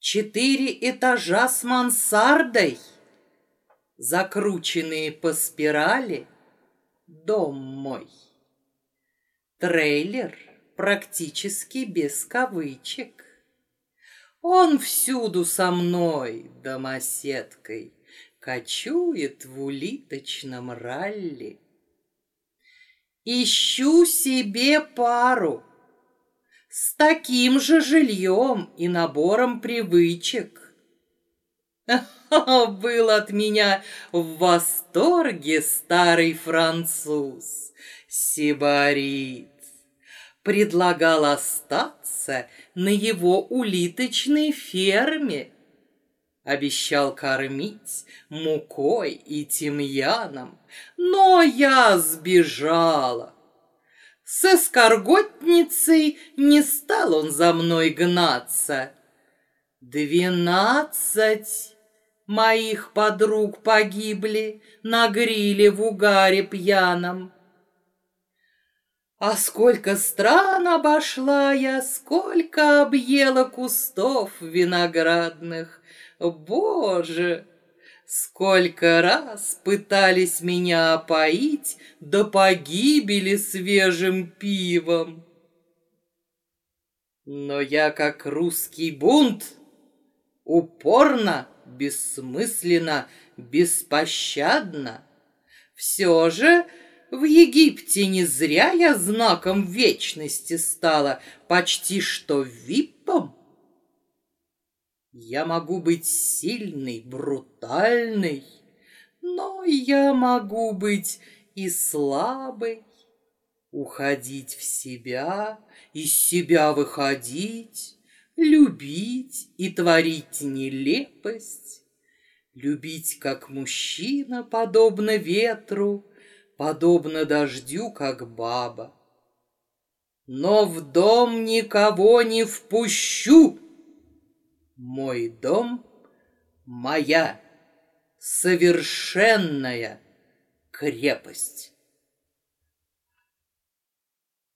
4 этажа с мансардой, закрученные по спирали, дом мой. Трейлер практически без кавычек. Он всюду со мной, домоседкой, кочует в улиточном ралли. Ищу себе пару с таким же жильем и набором привычек. Был от меня в восторге старый француз, сибарит. Предлагал остаться на его улиточной ферме. Обещал кормить мукой и тимьяном, но я сбежала. С эскарготницей не стал он за мной гнаться. 12 моих подруг погибли на гриле в угаре пьяном. А сколько стран обошла я, сколько объела кустов виноградных. Боже, сколько раз пытались меня опоить до погибели свежим пивом. Но я, как русский бунт, упорно, бессмысленно, беспощадно, все же в Египте не зря я знаком вечности стала, почти что випом. Я могу быть сильной, брутальной, но я могу быть и слабой, уходить в себя, из себя выходить, любить и творить нелепость, любить как мужчина, подобно ветру, подобно дождю, как баба. Но в дом никого не впущу. Мой дом — моя совершенная крепость.